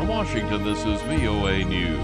In Washington, this is VOA News.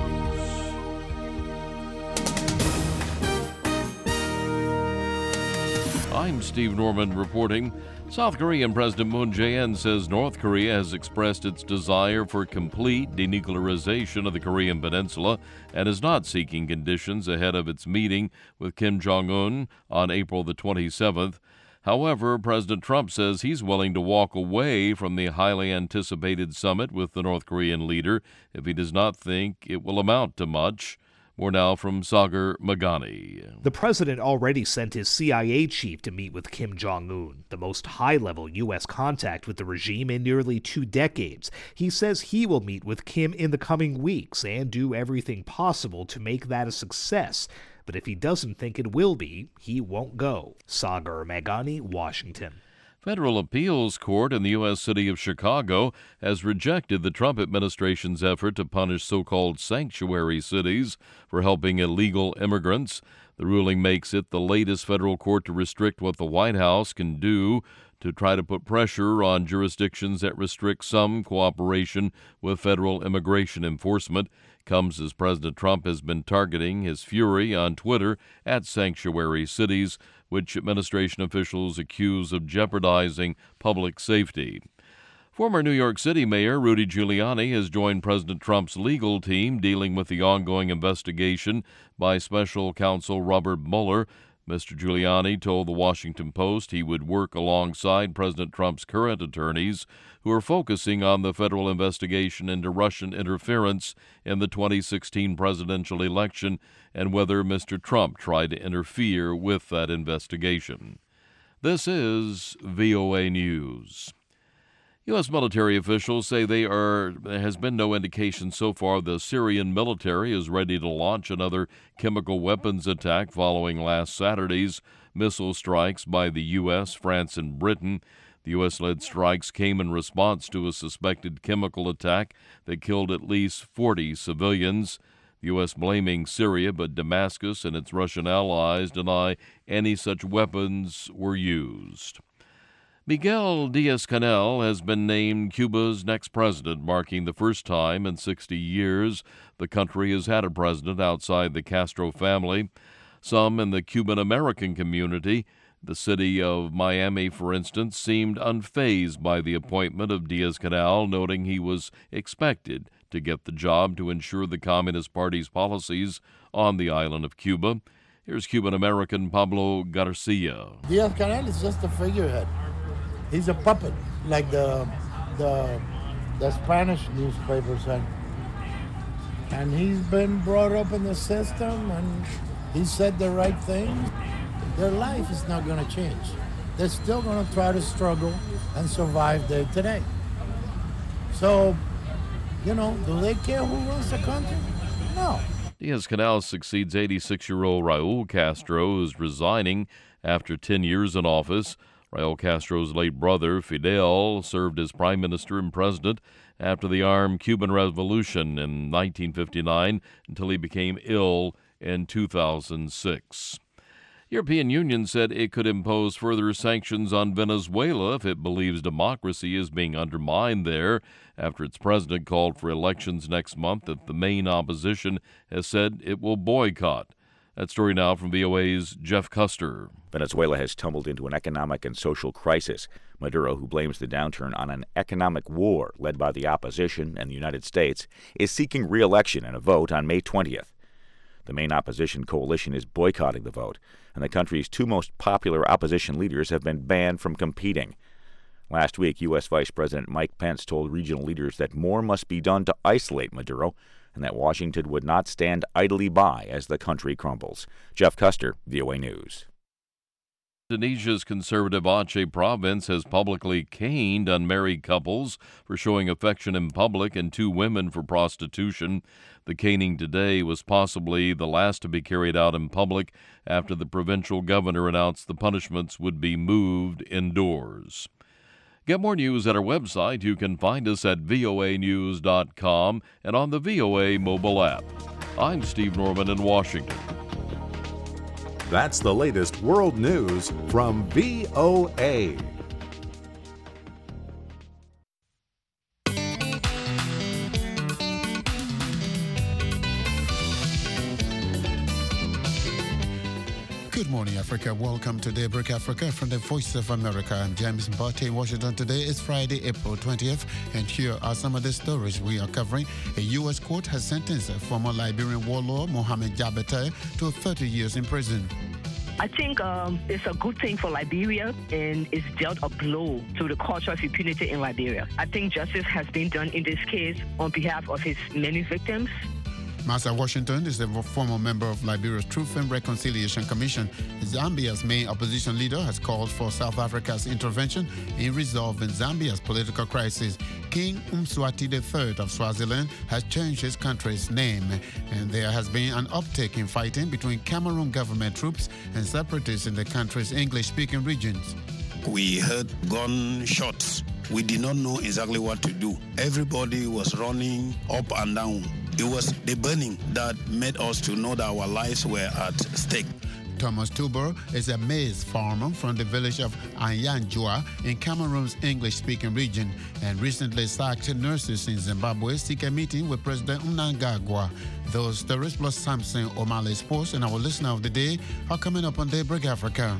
I'm Steve Norman reporting. South Korean President Moon Jae-in says North Korea has expressed its desire for complete denuclearization of the Korean Peninsula and is not seeking conditions ahead of its meeting with Kim Jong-un on April the 27th. However, President Trump says he's willing to walk away from the highly anticipated summit with the North Korean leader if he does not think it will amount to much. More now from Sagar Meghani. The president already sent his CIA chief to meet with Kim Jong-un, the most high-level U.S. contact with the regime in nearly 2 decades. He says he will meet with Kim in the coming weeks and do everything possible to make that a success. But if he doesn't think it will be, he won't go. Sagar Meghani, Washington. Federal appeals court in the U.S. city of Chicago has rejected the Trump administration's effort to punish so-called sanctuary cities for helping illegal immigrants. The ruling makes it the latest federal court to restrict what the White House can do to try to put pressure on jurisdictions that restrict some cooperation with federal immigration enforcement. Comes as President Trump has been targeting his fury on Twitter at sanctuary cities, which administration officials accuse of jeopardizing public safety. Former New York City Mayor Rudy Giuliani has joined President Trump's legal team dealing with the ongoing investigation by special counsel Robert Mueller. Mr. Giuliani told the Washington Post he would work alongside President Trump's current attorneys who are focusing on the federal investigation into Russian interference in the 2016 presidential election and whether Mr. Trump tried to interfere with that investigation. This is VOA News. U.S. military officials say there has been no indication so far the Syrian military is ready to launch another chemical weapons attack following last Saturday's missile strikes by the U.S., France, and Britain. The U.S.-led strikes came in response to a suspected chemical attack that killed at least 40 civilians. The U.S. blaming Syria, but Damascus and its Russian allies deny any such weapons were used. Miguel Diaz-Canel has been named Cuba's next president, marking the first time in 60 years the country has had a president outside the Castro family. Some in the Cuban-American community, the city of Miami, for instance, seemed unfazed by the appointment of Diaz-Canel, noting he was expected to get the job to ensure the Communist Party's policies on the island of Cuba. Here's Cuban-American Pablo Garcia. Diaz-Canel is just a figurehead. He's a puppet, like the Spanish newspaper said. And he's been brought up in the system, and he said the right thing. Their life is not going to change. They're still going to try to struggle and survive day to day. So, do they care who runs the country? No. Diaz-Canel succeeds 86-year-old Raul Castro, who's resigning after 10 years in office. Raul Castro's late brother, Fidel, served as prime minister and president after the armed Cuban Revolution in 1959 until he became ill in 2006. European Union said it could impose further sanctions on Venezuela if it believes democracy is being undermined there after its president called for elections next month that the main opposition has said it will boycott. That story now from VOA's Jeff Custer. Venezuela has tumbled into an economic and social crisis. Maduro, who blames the downturn on an economic war led by the opposition and the United States, is seeking re-election in a vote on May 20th. The main opposition coalition is boycotting the vote, and the country's 2 most popular opposition leaders have been banned from competing. Last week, U.S. Vice President Mike Pence told regional leaders that more must be done to isolate Maduro and that Washington would not stand idly by as the country crumbles. Jeff Custer, VOA News. Indonesia's conservative Aceh province has publicly caned unmarried couples for showing affection in public and 2 women for prostitution. The caning today was possibly the last to be carried out in public after the provincial governor announced the punishments would be moved indoors. Get more news at our website. You can find us at voanews.com and on the VOA mobile app. I'm Steve Norman in Washington. That's the latest world news from VOA. morning, Africa. Welcome to Daybreak Africa from the Voice of America. I'm James Mbate in Washington. Today is Friday, April 20th, and here are some of the stories we are covering. A U.S. court has sentenced former Liberian warlord Mohamed Diabaté to 30 years in prison. I think it's a good thing for Liberia, and it's dealt a blow to the culture of impunity in Liberia. I think justice has been done in this case on behalf of his many victims. Martha Washington is a former member of Liberia's Truth and Reconciliation Commission. Zambia's main opposition leader has called for South Africa's intervention in resolving Zambia's political crisis. King Mswati III of Swaziland has changed his country's name, and there has been an uptick in fighting between Cameroon government troops and separatists in the country's English-speaking regions. We heard gunshots. We did not know exactly what to do. Everybody was running up and down. It was the burning that made us to know that our lives were at stake. Thomas Tuber is a maize farmer from the village of Anyanjua in Cameroon's English-speaking region, and recently sacked nurses in Zimbabwe seek a meeting with President Mnangagwa. Those stories plus Samson O'Malley's Sports and our listener of the day are coming up on Daybreak Africa.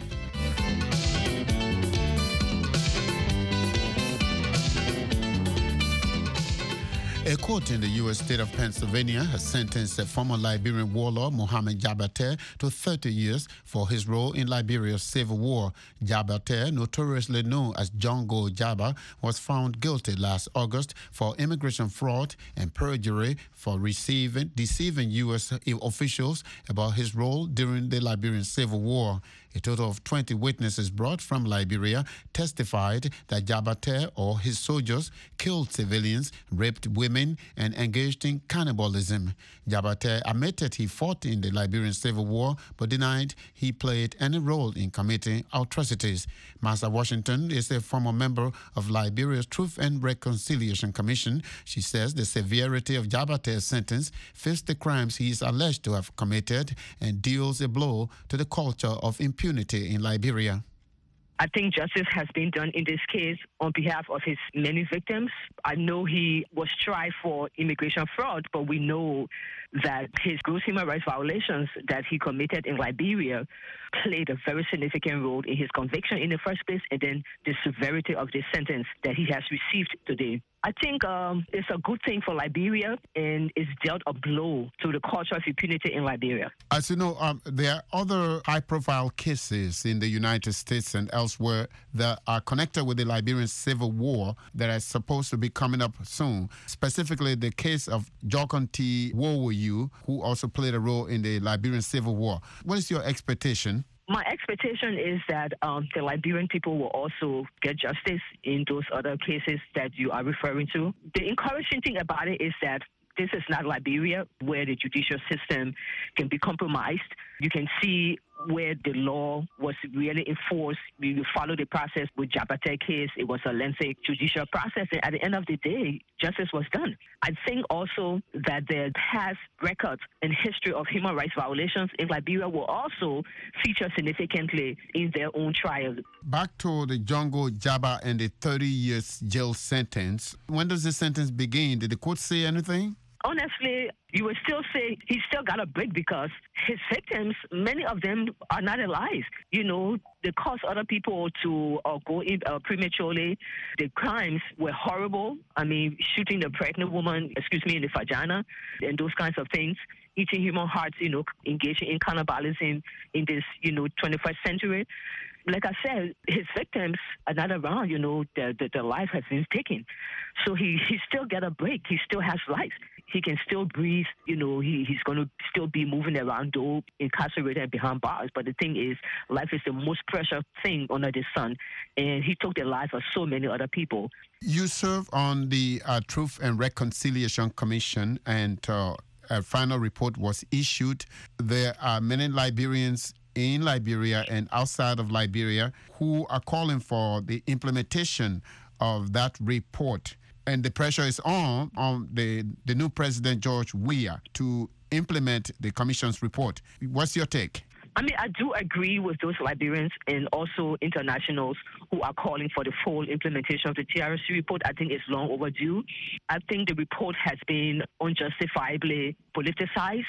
A court in the U.S. state of Pennsylvania has sentenced a former Liberian warlord, Mohamed Diabaté, to 30 years for his role in Liberia's civil war. Diabaté, notoriously known as Django Jaba, was found guilty last August for immigration fraud and perjury for deceiving U.S. officials about his role during the Liberian civil war. A total of 20 witnesses brought from Liberia testified that Diabaté or his soldiers killed civilians, raped women, and engaged in cannibalism. Diabaté admitted he fought in the Liberian Civil War, but denied he played any role in committing atrocities. Martha Washington is a former member of Liberia's Truth and Reconciliation Commission. She says the severity of Diabaté's sentence fits the crimes he is alleged to have committed and deals a blow to the culture of impunity in Liberia. I think justice has been done in this case on behalf of his many victims. I know he was tried for immigration fraud, but we know that his gross human rights violations that he committed in Liberia played a very significant role in his conviction in the first place, and then the severity of the sentence that he has received today. I think it's a good thing for Liberia, and it's dealt a blow to the culture of impunity in Liberia. As you know, there are other high-profile cases in the United States and elsewhere that are connected with the Liberian Civil War that are supposed to be coming up soon. Specifically, the case of Jokonti Wowoyu, who also played a role in the Liberian Civil War. What is your expectation? My expectation is that the Liberian people will also get justice in those other cases that you are referring to. The encouraging thing about it is that this is not Liberia, where the judicial system can be compromised. You can see where the law was really enforced. We follow the process with Diabaté case. It was a lengthy judicial process, and at the end of the day, justice was done. I think also that the past records and history of human rights violations in Liberia will also feature significantly in their own trial. Back to the Django Jaba and the 30 years jail sentence. When does the sentence begin? Did the court say anything? Honestly, you would still say he still got a break because his victims, many of them are not alive. You know, they caused other people to go in prematurely. The crimes were horrible. I mean, shooting the pregnant woman, in the vagina, and those kinds of things. Eating human hearts, engaging in cannibalism in this, 21st century. Like I said, his victims are not around, the life has been taken. So he still get a break. He still has life. He can still breathe. He's going to still be moving around, though incarcerated behind bars. But the thing is, life is the most precious thing under the sun. And he took the life of so many other people. You serve on the Truth and Reconciliation Commission, and a final report was issued. There are many Liberians in Liberia and outside of Liberia who are calling for the implementation of that report. And the pressure is on the new president, George Weah, to implement the commission's report. What's your take? I mean, I do agree with those Liberians and also internationals who are calling for the full implementation of the TRC report. I think it's long overdue. I think the report has been unjustifiably politicized.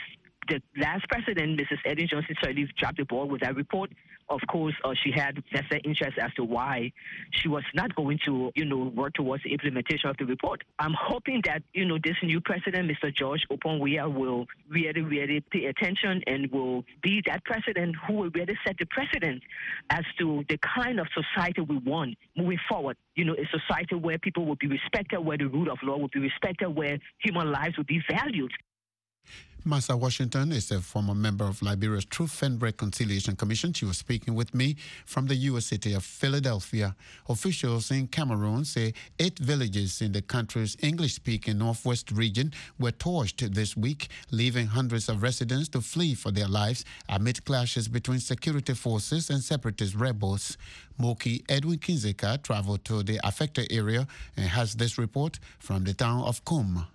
The last president, Mrs. Ellen Johnson Sirleaf, dropped the ball with that report. Of course, she had vested interest as to why she was not going to, work towards the implementation of the report. I'm hoping that, this new president, Mr. George Oponwia, will really, really pay attention and will be that president who will really set the precedent as to the kind of society we want moving forward. A society where people will be respected, where the rule of law will be respected, where human lives will be valued. Martha Washington is a former member of Liberia's Truth and Reconciliation Commission. She was speaking with me from the U.S. city of Philadelphia. Officials in Cameroon say 8 villages in the country's English-speaking northwest region were torched this week, leaving hundreds of residents to flee for their lives amid clashes between security forces and separatist rebels. Moki Edwin Kinzeka traveled to the affected area and has this report from the town of Kum.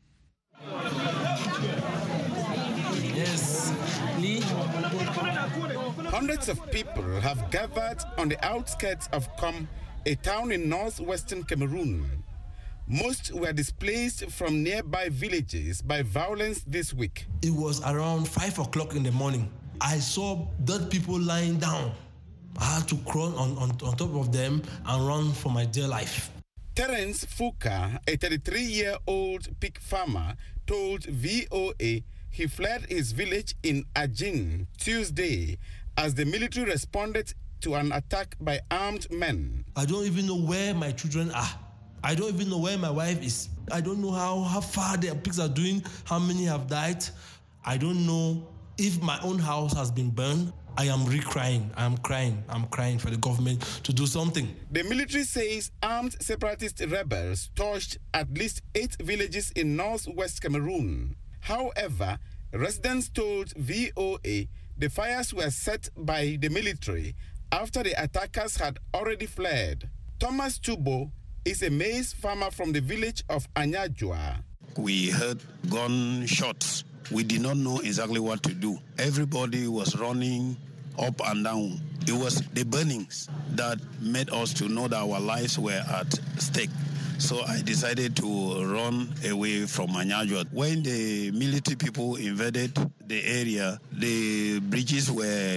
Hundreds of people have gathered on the outskirts of Kum, a town in northwestern Cameroon. Most were displaced from nearby villages by violence this week. It was around 5 o'clock in the morning. I saw dead people lying down. I had to crawl on top of them and run for my dear life. Terence Fuka, a 33-year-old pig farmer, told VOA he fled his village in Ajin Tuesday as the military responded to an attack by armed men. I don't even know where my children are. I don't even know where my wife is. I don't know how far the pigs are doing, how many have died. I don't know if my own house has been burned. I am crying. I'm crying for the government to do something. The military says armed separatist rebels torched at least 8 villages in northwest Cameroon. However, residents told VOA the fires were set by the military after the attackers had already fled. Thomas Tubo is a maize farmer from the village of Anyajua. We heard gunshots. We did not know exactly what to do. Everybody was running up and down. It was the burnings that made us to know that our lives were at stake. So I decided to run away from Anyajua. When the military people invaded the area, the bridges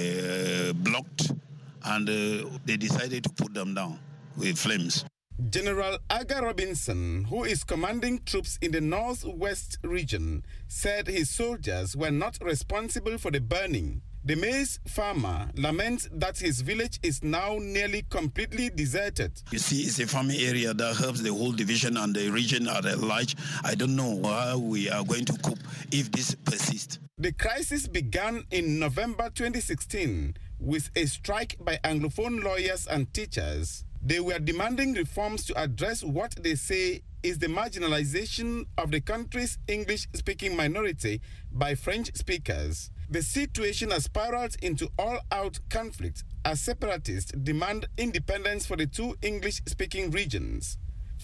were blocked and they decided to put them down with flames. General Aga Robinson, who is commanding troops in the northwest region, said his soldiers were not responsible for the burning. The maize farmer laments that his village is now nearly completely deserted. You see, it's a farming area that helps the whole division and the region at large. I don't know how we are going to cope if this persists. The crisis began in November 2016 with a strike by Anglophone lawyers and teachers. They were demanding reforms to address what they say is the marginalization of the country's English-speaking minority by French speakers. The situation has spiraled into all-out conflict as separatists demand independence for the 2 English-speaking regions.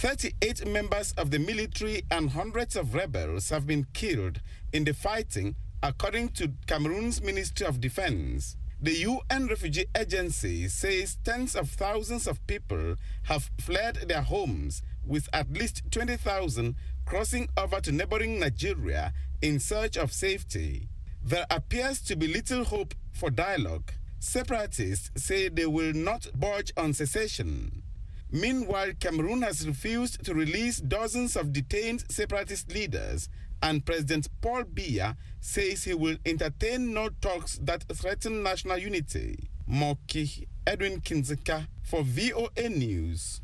38 members of the military and hundreds of rebels have been killed in the fighting, according to Cameroon's Ministry of Defense. The UN Refugee Agency says tens of thousands of people have fled their homes, with at least 20,000 crossing over to neighboring Nigeria in search of safety. There appears to be little hope for dialogue. Separatists say they will not budge on cessation. Meanwhile, Cameroon has refused to release dozens of detained separatist leaders, and President Paul Biya says he will entertain no talks that threaten national unity. Moki Edwin Kinzeka for VOA News,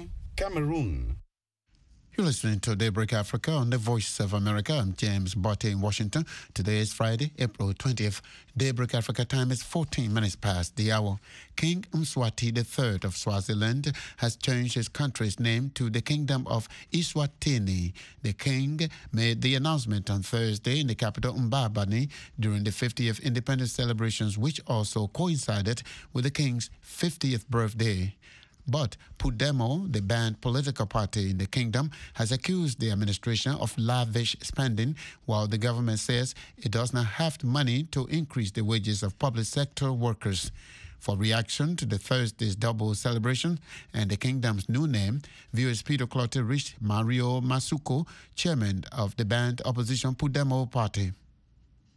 Cameroon. You're listening to Daybreak Africa on the Voice of America. I'm James Botte in Washington. Today is Friday, April 20th. Daybreak Africa time is 14 minutes past the hour. King Mswati III of Swaziland has changed his country's name to the Kingdom of Eswatini. The king made the announcement on Thursday in the capital Mbabane during the 50th independence celebrations, which also coincided with the king's 50th birthday. But Pudemo, the banned political party in the kingdom, has accused the administration of lavish spending, while the government says it does not have the money to increase the wages of public sector workers. For reaction to the Thursday's double celebration and the kingdom's new name, viewers Peter Clotte reached Mario Masuko, chairman of the banned opposition Pudemo party.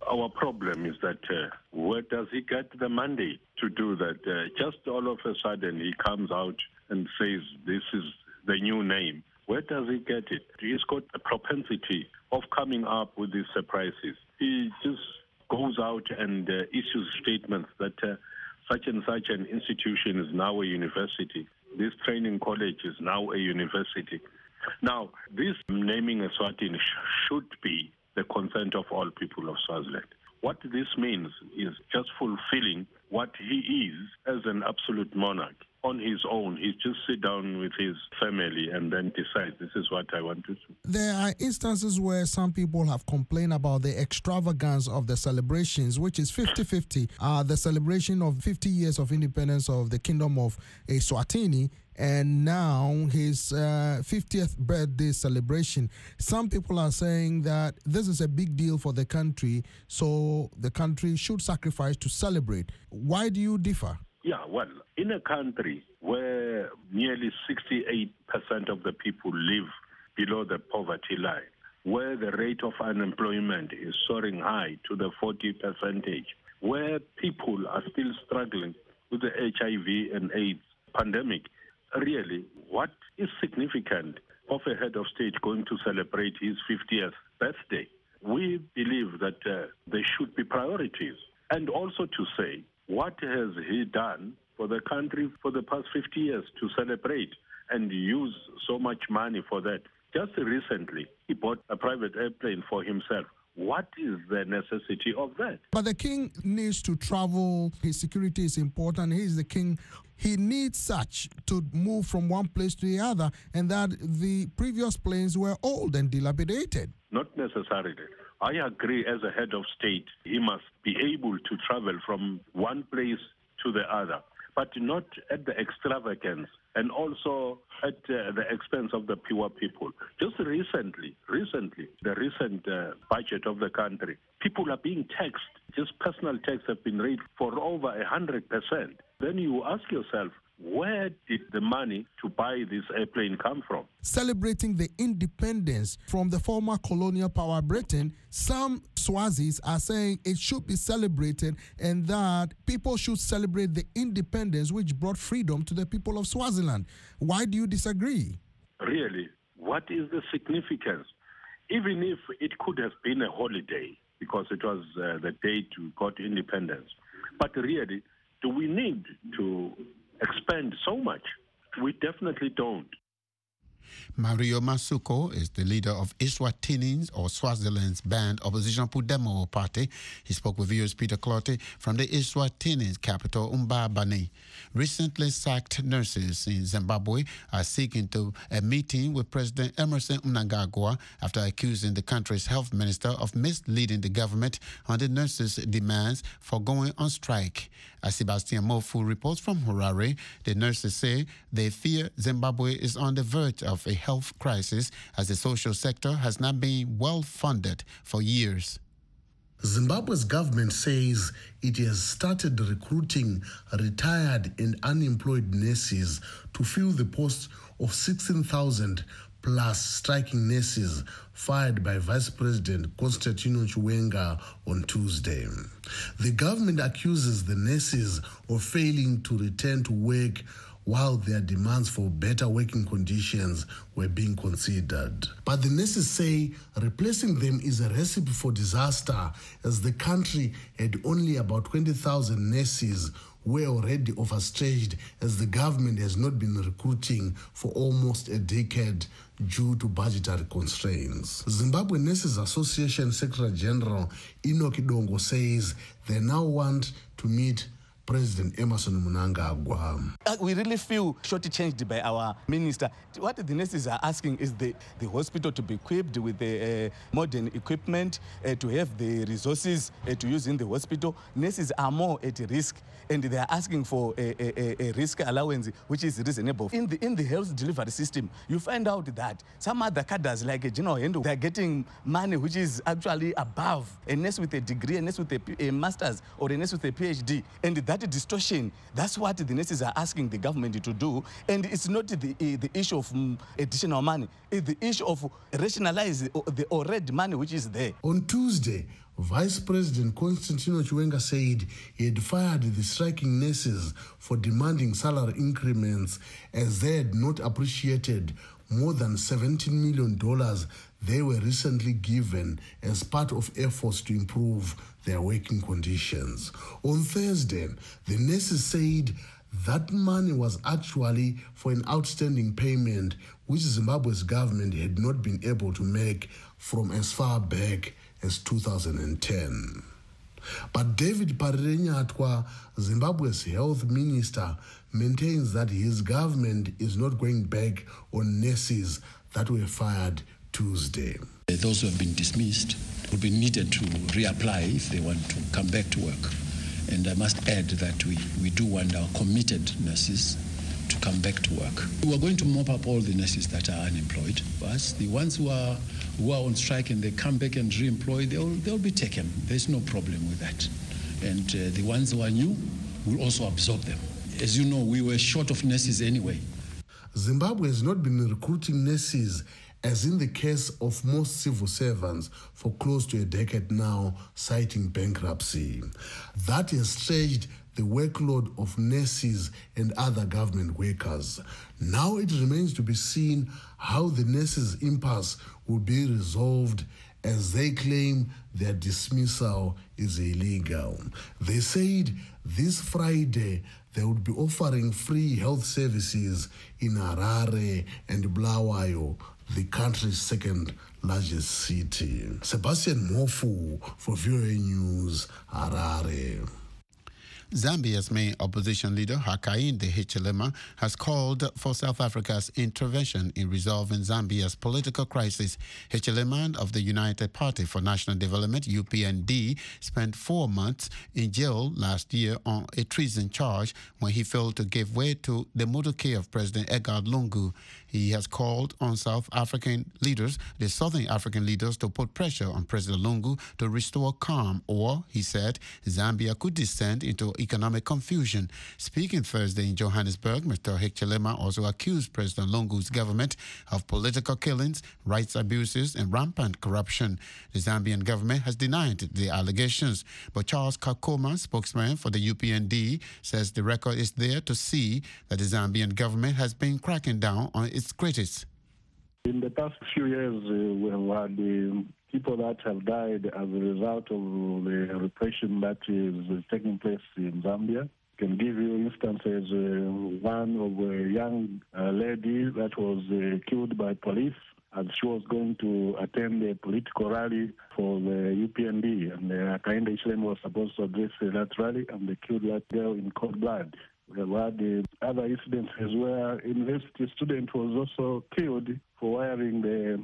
our problem is that where does he get the mandate to do that? Just all of a sudden he comes out and says this is the new name. Where does he get it? He's got a propensity of coming up with these surprises. He just goes out and issues statements that such and such an institution is now a university. This training college is now a university. Now, this naming Eswatini should be the consent of all people of Swaziland. What this means is just fulfilling what he is as an absolute monarch. On his own, he just sit down with his family and then decide this is what I want to do. There are instances where some people have complained about the extravagance of the celebrations, which is 50-50. The celebration of 50 years of independence of the Kingdom of Eswatini, and now his 50th birthday celebration. Some people are saying that this is a big deal for the country, so the country should sacrifice to celebrate. Why do you differ? Yeah, well, in a country where nearly 68% of the people live below the poverty line, where the rate of unemployment is soaring high to the 40%, where people are still struggling with the HIV and AIDS pandemic, really, what is significant of a head of state going to celebrate his 50th birthday? We believe that there should be priorities. And also to say, what has he done for the country for the past 50 years to celebrate and use so much money for that? Just recently, he bought a private airplane for himself. What is the necessity of that? But the king needs to travel. His security is important. He is the king. He needs such to move from one place to the other, and that the previous planes were old and dilapidated. Not necessarily. I agree, as a head of state, he must be able to travel from one place to the other, but not at the extravagance and also at the expense of the poor people. Just recently, the recent budget of the country, people are being taxed. Just personal tax have been raised for over 100%. Then you ask yourself, where did the money to buy this airplane come from? Celebrating the independence from the former colonial power Britain, some Swazis are saying it should be celebrated and that people should celebrate the independence which brought freedom to the people of Swaziland. Why do you disagree? Really, what is the significance? Even if it could have been a holiday, because it was the day to got independence. But really, do we need to expend so much? We definitely don't. Mario Masuko is the leader of Eswatini's or Swaziland's banned opposition Pudemo party. He spoke with viewers Peter Clotte from the Eswatini's capital, Mbabane. Recently sacked nurses in Zimbabwe are seeking a meeting with President Emmerson Mnangagwa after accusing the country's health minister of misleading the government on the nurses' demands for going on strike. As Sebastian Mofu reports from Harare, the nurses say they fear Zimbabwe is on the verge of a health crisis as the social sector has not been well funded for years. Zimbabwe's government says it has started recruiting retired and unemployed nurses to fill the posts of 16,000 plus striking nurses fired by Vice President Constantino Chiwenga on Tuesday. The government accuses the nurses of failing to return to work while their demands for better working conditions were being considered. But the nurses say replacing them is a recipe for disaster, as the country had only about 20,000 nurses were already overstretched, as the government has not been recruiting for almost a decade due to budgetary constraints. Zimbabwe Nurses Association Secretary General Enoch Dongo says they now want to meet President Emmerson Mnangagwa. We really feel shortchanged by our minister. What the nurses are asking is the hospital to be equipped with the modern equipment, to have the resources to use in the hospital. Nurses are more at risk, and they are asking for a risk allowance which is reasonable. In the health delivery system, you find out that some other cadres like General Hendo, they are getting money which is actually above a nurse with a degree, a nurse with a master's, or a nurse with a PhD, and that that distortion, that's what the nurses are asking the government to do. And it's not the issue of additional money. It's the issue of rationalize the already money which is there. On Tuesday, Vice President Constantino Chiwenga said he had fired the striking nurses for demanding salary increments as they had not appreciated more than $17 million they were recently given as part of efforts to improve their working conditions. On Thursday, the nurses said that money was actually for an outstanding payment which Zimbabwe's government had not been able to make from as far back as 2010. But David Parirenyatwa, Zimbabwe's health minister, maintains that his government is not going back on nurses that were fired Tuesday. Those who have been dismissed will be needed to reapply if they want to come back to work. And I must add that we do want our committed nurses to come back to work. We are going to mop up all the nurses that are unemployed. But the ones who are on strike and they come back and re-employ, they'll be taken. There's no problem with that. And the ones who are new will also absorb them. As you know, we were short of nurses anyway. Zimbabwe has not been recruiting nurses, as in the case of most civil servants, for close to a decade now, citing bankruptcy. That has stretched the workload of nurses and other government workers. Now it remains to be seen how the nurses' impasse will be resolved, as they claim their dismissal is illegal. They said this Friday they would be offering free health services in Harare and Bulawayo, the country's second largest city. Sebastian Mofu for VOA News, Harare. Zambia's main opposition leader, Hakainde Hichilema, has called for South Africa's intervention in resolving Zambia's political crisis. Hichilema of the United Party for National Development, UPND, spent 4 months in jail last year on a treason charge when he failed to give way to the motorcade of President Edgar Lungu. He has called on the Southern African leaders, to put pressure on President Lungu to restore calm, or, he said, Zambia could descend into economic confusion. Speaking Thursday in Johannesburg, Mr. Hichilema also accused President Lungu's government of political killings, rights abuses, and rampant corruption. The Zambian government has denied the allegations, but Charles Kakoma, spokesman for the UPND, says the record is there to see that the Zambian government has been cracking down on its critics. In the past few years, we have had people that have died as a result of the repression that is taking place in Zambia. I can give you instances, one of a young lady that was killed by police as she was going to attend a political rally for the UPND, and Hakainde Hichilema was supposed to address that rally, and they killed that girl in cold blood. We have had other incidences where a university student was also killed for wearing the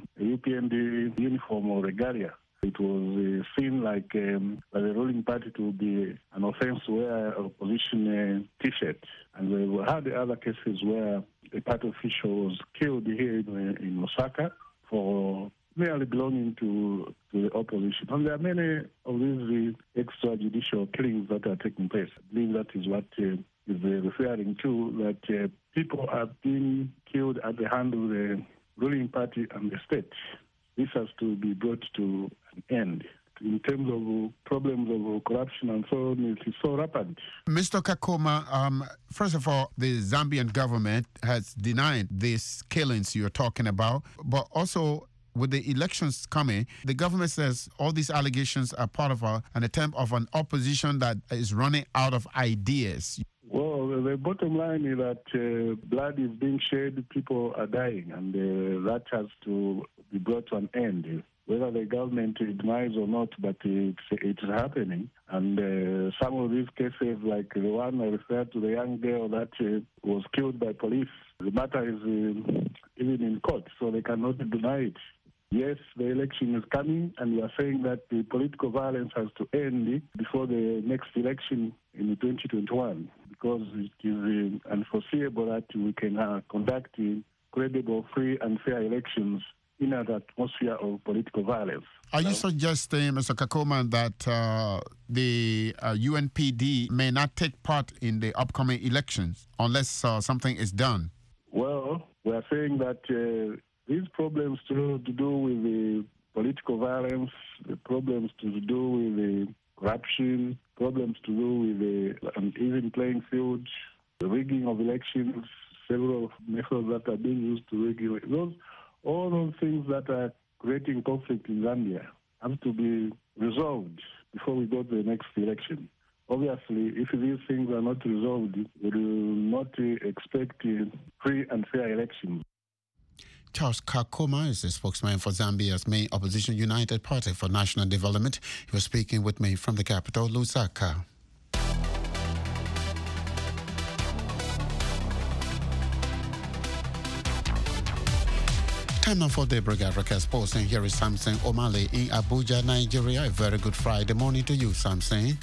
UPND uniform or regalia. It was seen like by the ruling party to be an offense to wear a opposition T-shirt. And we've had other cases where a party official was killed here in Osaka for merely belonging to the opposition. And there are many of these extrajudicial killings that are taking place. I believe that is what is referring to, that people are being killed at the hand of the ruling party and the state. This has to be brought to an end. In terms of problems of corruption and so on, it is so rampant. Mr. Kakoma, first of all, the Zambian government has denied these killings you're talking about, but also with the elections coming, the government says all these allegations are part of an attempt of an opposition that is running out of ideas. Well, the bottom line is that blood is being shed, people are dying, and that has to be brought to an end. Whether the government denies or not, but it's happening. And some of these cases, like the one I referred to, the young girl that was killed by police, the matter is even in court, so they cannot deny it. Yes, the election is coming, and we are saying that the political violence has to end before the next election in 2021, because it is unforeseeable that we can conduct credible, free, and fair elections in an atmosphere of political violence. Are you suggesting, Mr. Kakoma, that the UNPD may not take part in the upcoming elections unless something is done? Well, we are saying that these problems to do with the political violence, the problems to do with the corruption, problems to do with the uneven playing field, the rigging of elections, several methods that are being used to rig all those things that are creating conflict in Zambia have to be resolved before we go to the next election. Obviously, if these things are not resolved, we will not expect free and fair elections. Charles Kakoma is the spokesman for Zambia's main opposition United Party for National Development. He was speaking with me from the capital, Lusaka. Time now for Daybreak Africa Sports, and here is Samson O'Malley in Abuja, Nigeria. A very good Friday morning to you, Samson.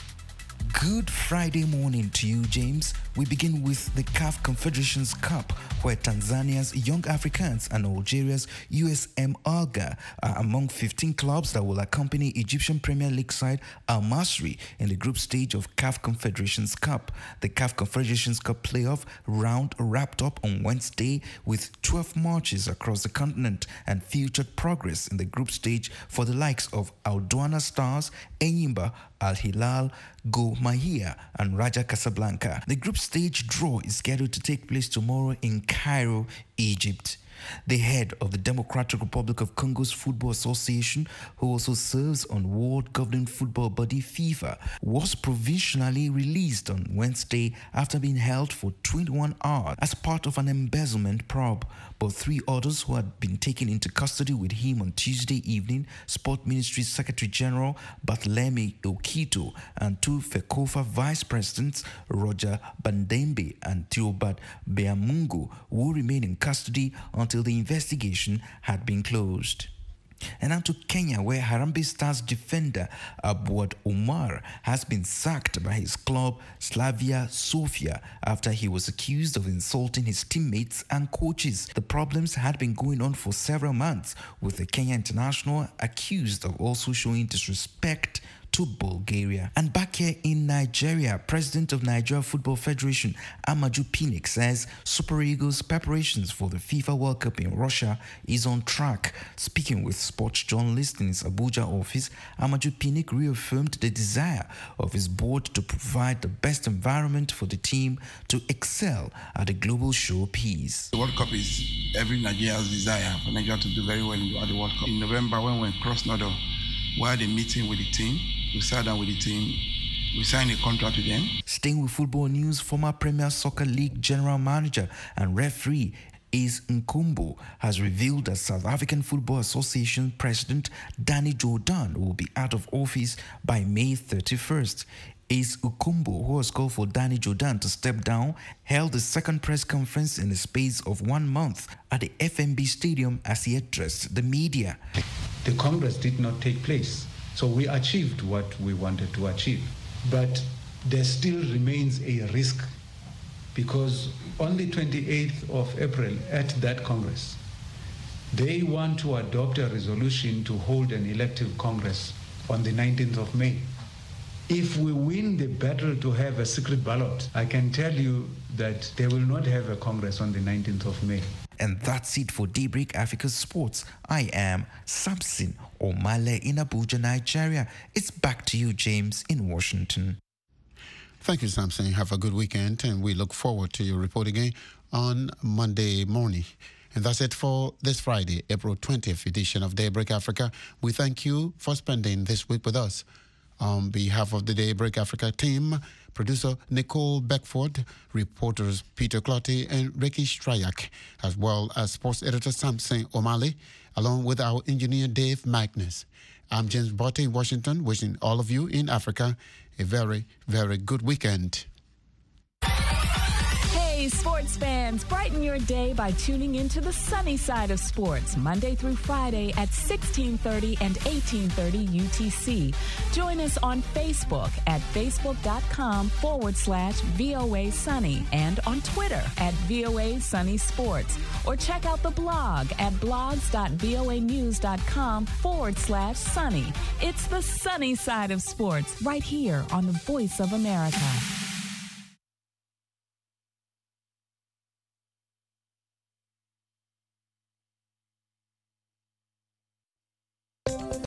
Good Friday morning to you, James. We begin with the CAF Confederations Cup, where Tanzania's Young Africans and Algeria's USM Alger are among 15 clubs that will accompany Egyptian Premier League side Al Masry in the group stage of CAF Confederations Cup. The CAF Confederations Cup playoff round wrapped up on Wednesday with 12 matches across the continent and featured progress in the group stage for the likes of Al Douana Stars, Enyimba, Al Hilal, Go Mahia, and Raja Casablanca. The group stage draw is scheduled to take place tomorrow in Cairo, Egypt. The head of the Democratic Republic of Congo's Football Association, who also serves on World Governing Football Body FIFA, was provisionally released on Wednesday after being held for 21 hours as part of an embezzlement probe. But 3 others who had been taken into custody with him on Tuesday evening, Sport Ministry Secretary General Barthelemy Okito and 2 FECOFA Vice Presidents, Roger Bandembe and Theobald Beamungu, will remain in custody until the investigation had been closed. And now to Kenya, where Harambee Stars defender Abuad Omar has been sacked by his club Slavia Sofia after he was accused of insulting his teammates and coaches. The problems had been going on for several months, with the Kenya international accused of also showing disrespect to Bulgaria. And back here in Nigeria, President of Nigeria Football Federation Amaju Pinnick says Super Eagles' preparations for the FIFA World Cup in Russia is on track. Speaking with sports journalists in his Abuja office, Amaju Pinnick reaffirmed the desire of his board to provide the best environment for the team to excel at the global showpiece. The World Cup is every Nigerian's desire for Nigeria to do very well at the World Cup. In November, when we went cross-Northern, we had a meeting with the team. We sat down with the team. We signed a contract with them. Staying with football news, former Premier Soccer League general manager and referee Ace Nkumbo has revealed that South African Football Association President Danny Jordan will be out of office by May 31st. Ace Nkumbo, who has called for Danny Jordan to step down, held the second press conference in the space of 1 month at the FMB Stadium as he addressed the media. The Congress did not take place. So we achieved what we wanted to achieve. But there still remains a risk because on the 28th of April at that Congress, they want to adopt a resolution to hold an elective Congress on the 19th of May. If we win the battle to have a secret ballot, I can tell you that they will not have a Congress on the 19th of May. And that's it for Daybreak Africa Sports. I am Samson O'Malley in Abuja, Nigeria. It's back to you, James, in Washington. Thank you, Samson. Have a good weekend, and we look forward to your report again on Monday morning. And that's it for this Friday, April 20th edition of Daybreak Africa. We thank you for spending this week with us. On behalf of the Daybreak Africa team, producer Nicole Beckford, reporters Peter Clotty and Ricky Strayak, as well as sports editor Samson O'Malley, along with our engineer Dave Magnus. I'm James Botte in Washington, wishing all of you in Africa a very, very good weekend. Hey, Hey, sports fans, brighten your day by tuning into the sunny side of sports, Monday through Friday at 1630 and 1830 UTC. Join us on Facebook at facebook.com/VOA Sunny and on Twitter at VOA Sunny Sports. Or check out the blog at blogs.voanews.com/sunny. It's the sunny side of sports right here on the Voice of America.